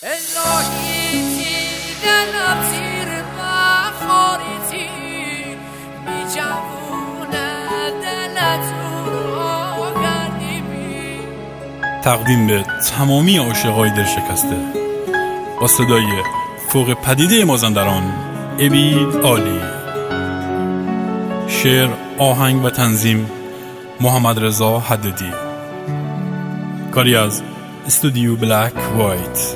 الهیتی دلم زیر بخاریتی بی جوونه دلتو کردی بی. تقدیم به تمامی عاشقای دل شکسته با صدای فوق پدیده مازندران ابی عالی. شعر، آهنگ و تنظیم محمد رضا حددی. کاری از استودیو بلک وایت.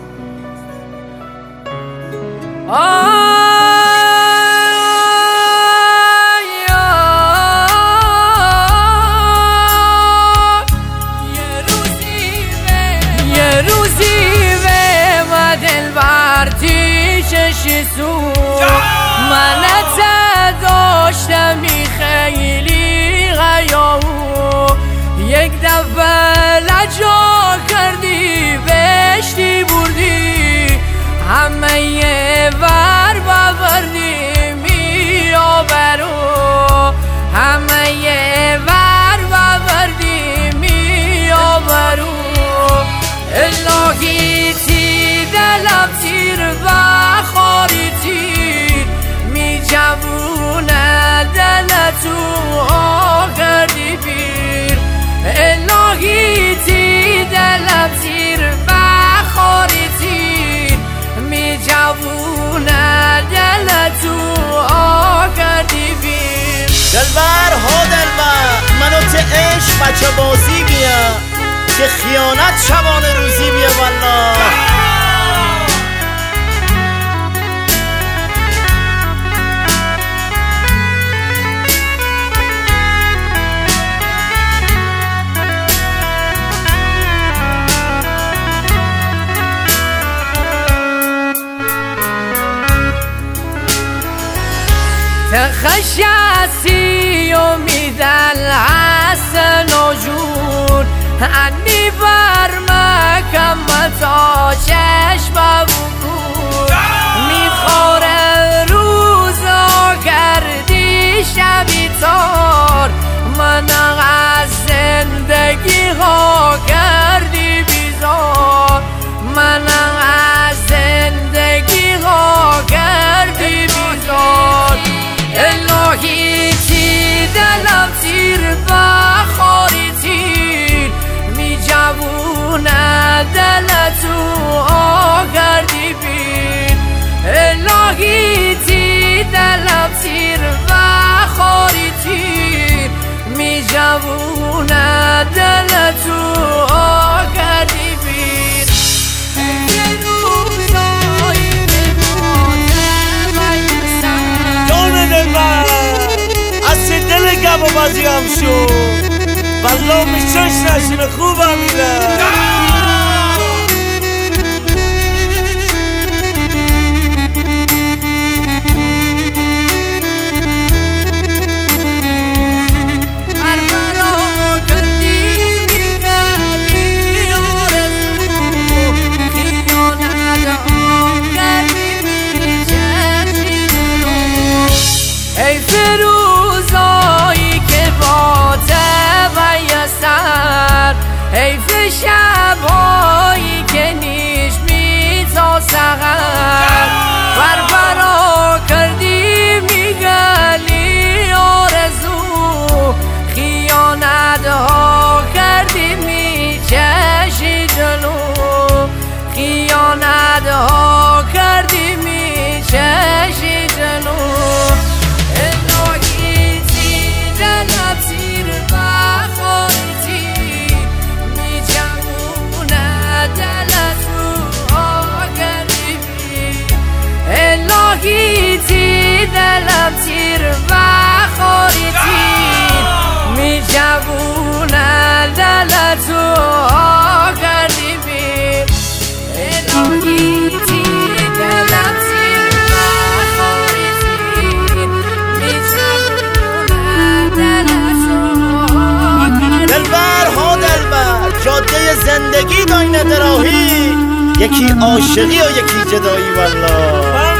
یه روزی و دلبر تیشش سود منت داشتمی خیلی غیاو یک دفعه لجا کردی بشتی بردی همه یه ور ببردی می آبرو همه یه ور ببردی می آبرو الهیتی دلم تیر بخاری تیر می جوونه دلتو کردی پیر الهیتی دلم تیر بخاری تیر می جوونه دلتو کردی پیر. دلبر ها دلبر منو ته عشق بچه بازی بیا که خیانت شبانه روزی بیا والله. تخشاسی امید الحسن وجود انی برمکم تا چشم بود میخوره روزا کردی شبی تار من از زندگی ها کردی بیزار من از زندگی ها کردی بیزار الهیتی دلم تیر بخاری تیر می جوونه دلتو کردی پیر الهیتی دلم تیر بخاری تیر می جوونه دلتو کردی پیر. از دل گم و بازی هم شد والله میشش نشین خوبم میره. ای فروزایی که با تبیسر حیف شبهایی که نیش می تا سغر بربرا کردی میگلی آرزو خیانت ها کردی میچشی جلو خیانت ها کردی میچشی جلو الهیتی دلم تیر بخاری تیر می جوونه دلتو کردی بیر الهیتی دلم تیر بخاری تیر می جوونه دلتو کردی بیر. دلبر ها دلبر جاده زندگی داینه دراهی یکی عاشقی و یکی جدایی والله.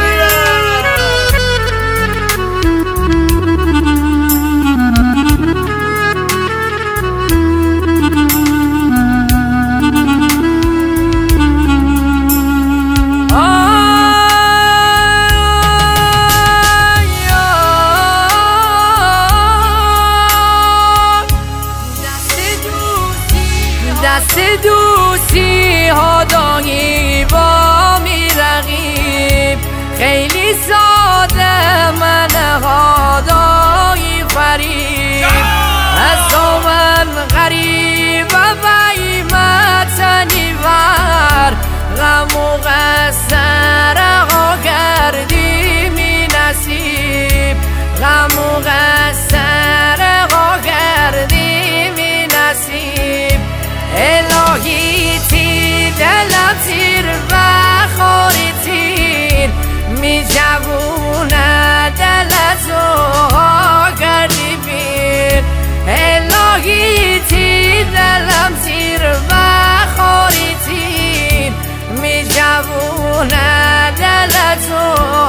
تی هادایی با میرقیب خیلی ساده من هادایی فریب از تو من غریب و بیمتنی ور غم و قصر ها کردی می نصیب غم و قصر ها کردی می نصیب الهی تی دلم تیر و خوری تیر می جوونه دلتو ها کردی بیر الهی تی دلم تیر و خوری تیر می جوونه دلتو